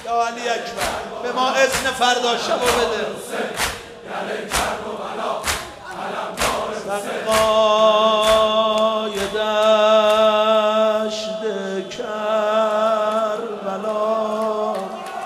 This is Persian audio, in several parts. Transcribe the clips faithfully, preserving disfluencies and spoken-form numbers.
یا علی اکبر به ما اذن فردا شبو بده. سقای دشت کربلا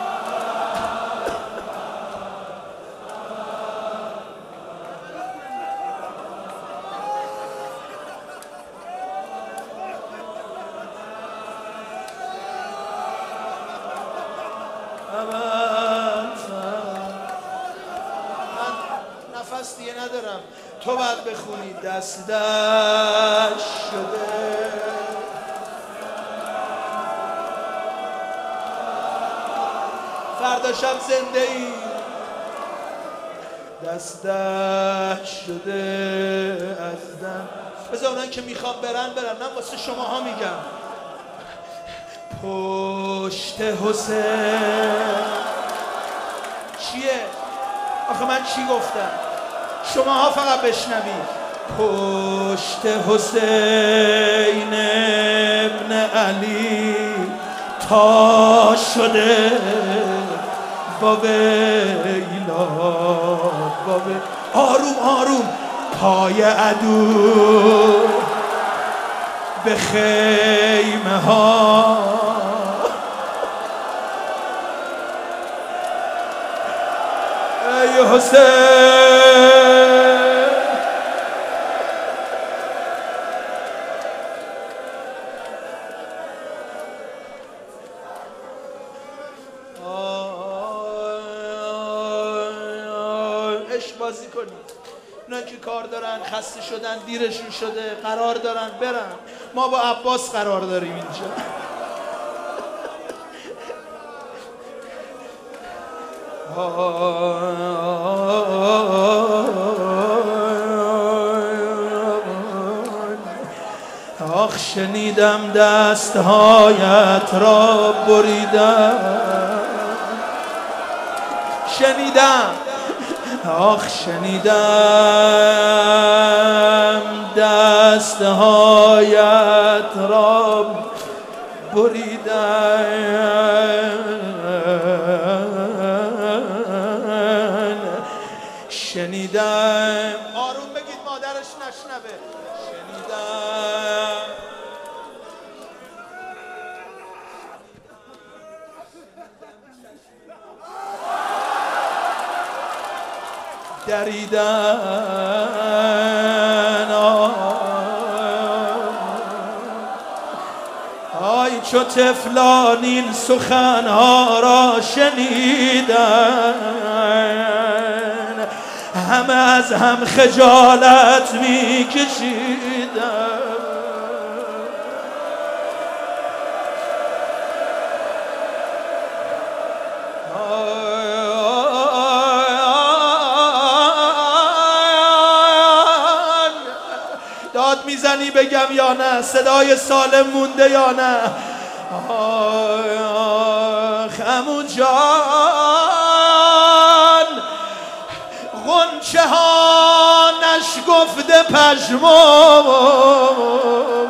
نفس دیگه ندارم، تو باید بخونی. دست دشت شده فردا شب زنده ای، دست دشت شده از دم. بذار اونایی که میخوام برن برن، من واسه شماها میگم. پشت حسین چیه؟ آخه من چی گفتم؟ شماها فقط بشنوید. پشت حسین ابن علی تا شده با ویلا با ویلا. آروم آروم پای عدو به خیمه ها ای حسین. عشق بازی کنید. اونا که کار دارن، خسته شدن، دیرشون شده، قرار دارن برن. ما با عباس قرار داریم اینجا. آخ شنیدم دستهایت را بریدم، شنیدم آخ شنیدم دستهایت را بریدن، شنیدم. آروم بگید مادرش نشنوه. شنیدم دریدن آی چو طفلان این سخنها را شنیدن، همه از هم خجالت می کشیدن. داد میزنی بگم یا نه؟ صدای سالم مونده یا نه؟ آخ عمو جان غنچه ها نشگفته پژمرد.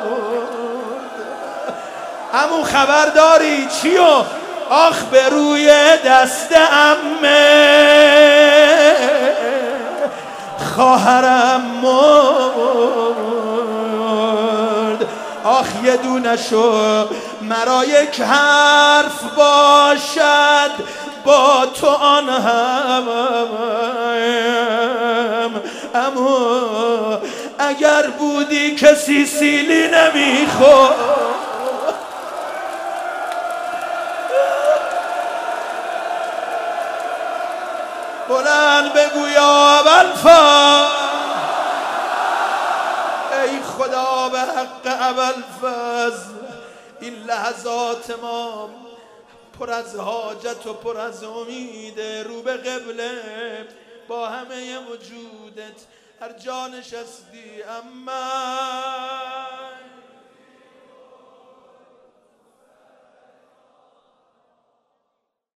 عمو خبر داری چیو؟ آخ به روی دست عمه خواهرم مرد. آخ یه دونه شو مرا یک حرف باشد با تو آن هم. اما اگر بودی کسی سیلی نمیخورد. بلند بگو یا ابوالفضل، ای خدا به حق ابوالفضل این لحظات ما پر از حاجت و پر از امید. رو به قبله با همه وجودت هر جا نشستی. اما